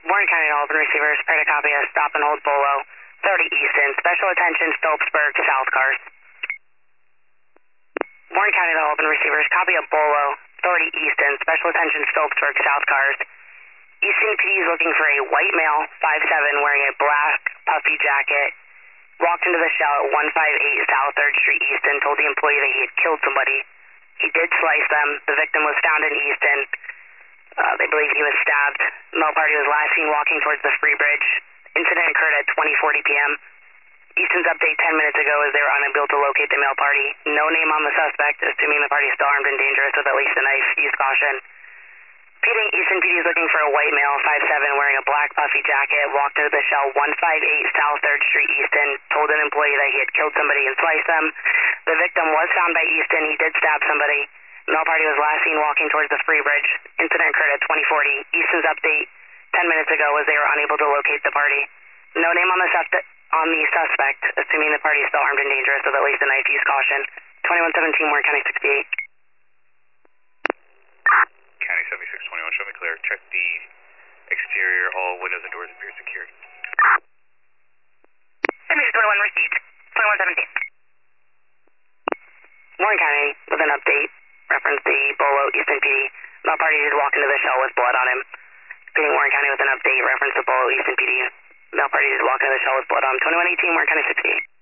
Warren County to Albany receivers, pray to copy a stop and hold Bolo, 30 Easton, special attention Phillipsburg South cars. Warren County to Albany receivers, copy a Bolo, 30 Easton, special attention Phillipsburg South cars. Easton PD is looking for a white male, 5'7", wearing a black puffy jacket, walked into the shell at 158 South 3rd Street Easton, told the employee that he had killed somebody. He did slice them. The victim was found in Easton. They believe he was stabbed. The male party was last seen walking towards the Free Bridge. Incident occurred at 20:40 p.m. Easton's update 10 minutes ago is they were unable to locate the male party. No name on the suspect, assuming the party is still armed and dangerous with at least a knife. Use caution. Easton PD is looking for a white male, 5'7", wearing a black puffy jacket, walked into the shell 158 South 3rd Street Easton, told an employee that he had killed somebody and sliced them. The victim was found by Easton. He did stab somebody. The male party was last seen walking towards the Free Bridge. Incident occurred at 20:40. Easton's update 10 minutes ago was they were unable to locate the party. No name on the suspect, assuming the party is still armed and dangerous with at least a knife. Use caution. 2117 Warren County 68. County 7621, show me clear. Check the exterior. All windows and doors appear secured. 7621 received. 2117. Warren County with an update. Reference the Bolo Easton PD. Male party did walk into the shell with blood on him. Warren County with an update. Reference the Bolo Easton PD. Male party did walk into the shell with blood on him. 2118 Warren County 68.